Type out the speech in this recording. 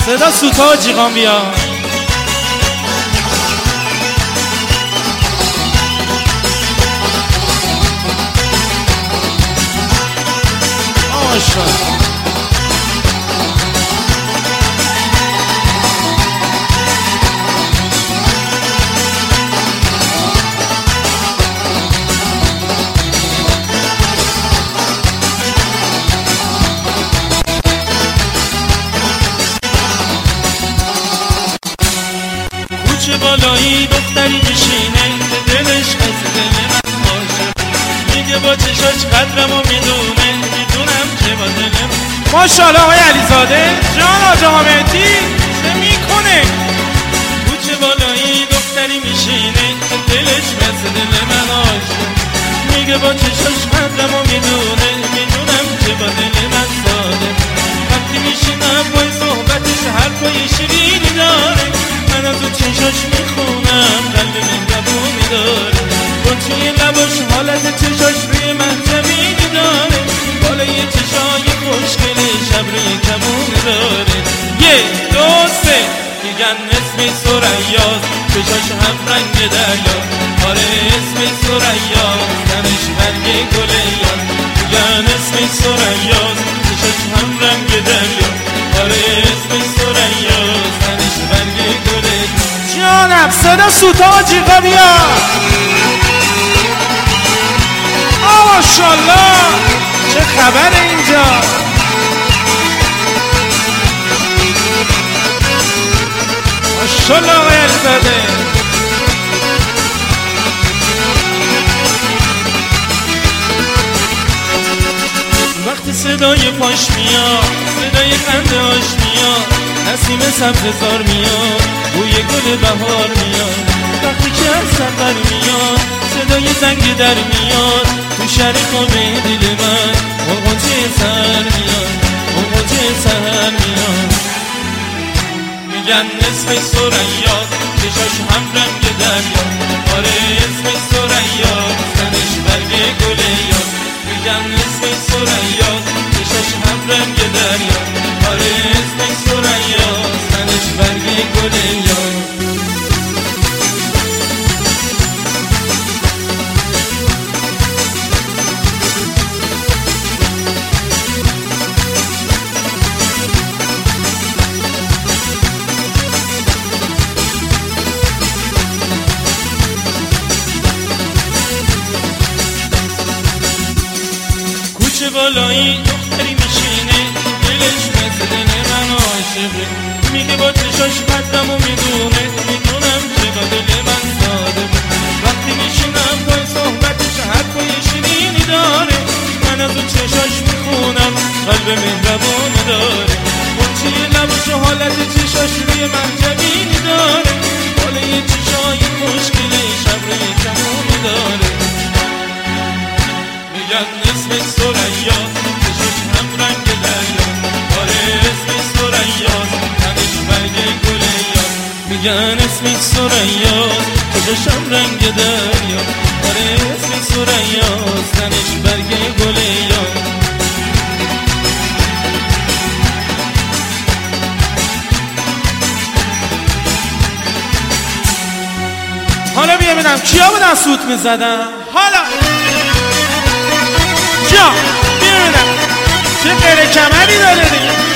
صدا سوتا و جیغان بیا. ماشاءالله. کوچه بالایی دختری میشینه که دلش از دل من باشه، میگه با چشاش قدرمو میدونه، میدونم که با دلم. ماشاءالله آقای علیزاده جان آجا حامدی چه میکنه. کوچه بالایی دختری میشینه که دلش از دل من باشه، میگه با چشاش قدرمو میدونه، میدونم که با دل من ساده. وقتی میشینم پای صحبتش حرفای شیرینی داره، من از اون چشاش میخونم قلب مهربونی داره. گلچه لباش حالت چشاش روی من زمینی داره، بالای چشای خوشگلش ابروی کمونی داره. 1 2 3 میگن اسم ثریاست، چشاش هم رنگ دریا. آره اسم ثریاست، تنش برگ گل یاس. میگن اسم ثریاست، چشاش هم رنگ دریا. آره اسم ثریاست، تنش برگ گل یاس. جانم صدا سوتا و جیغا بیا. ماشاءالله چه خبره اینجا. ماشاءالله آقای علیزاده. وقتی صدای پاش میاد، صدای خنده هاش میاد، نسیم سبززار میاد، بوی گل بهار میاد. وقتی که از سفر میاد، صدای زنگ در میاد، تو شهر خوابه دل من غنغنچه سر میاد، غنغنچه سر میاد. میگن اسم ثریاست، چشاش هم رنگ دریا. آره اسم ثریاست، تنش برگ گل یاس. میگن اسم ثریاست، چشاش هم رنگ دریا. آره اسم ثریاست، تنش برگ گل یاس. کوچه بالایی دختری میشینه، دلش مثل دل من عاشقه، میگه با چشاش قدرمو میدونه، میدونم که با دل من ساده. وقتی میشینم پای صحبتش حرفای شیرینی داره، من از اون چشاش میخونم قلب مهربونی داره. گلچه لباش و حالت چشاش روی من جمینی داره، بالای چشای خوشگلش ابروی کمونی داره. میگن اسم ثریاست، چشاش هم رنگ دریا. آره اسم ثریاست، تنش برگ گل یاس. میگن اسم ثریاست، چشاش هم رنگ دریا. آره اسم ثریاست، تنش برگ گل یاس. حالا بیا ببینم کیا بودن سوت میزدن. حالا جا بیا ببینم چه غیر کمری داره دیگه.